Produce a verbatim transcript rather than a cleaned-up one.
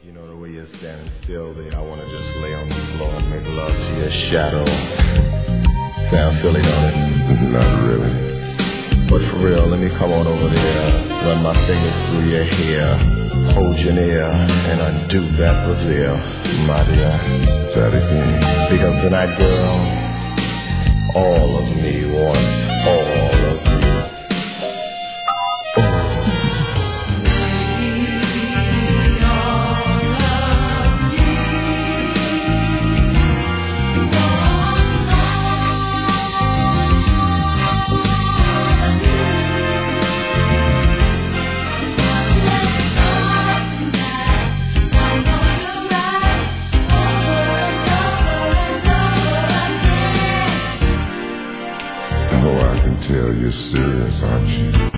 You know the way you're standing still there, I wanna just lay on the floor and make love to your shadow. Sound silly, don't it? Not really. But for real, let me come on over there, run my fingers through your hair, hold your ear, and undo that brassiere, my dear. Because tonight, girl, all of me wants all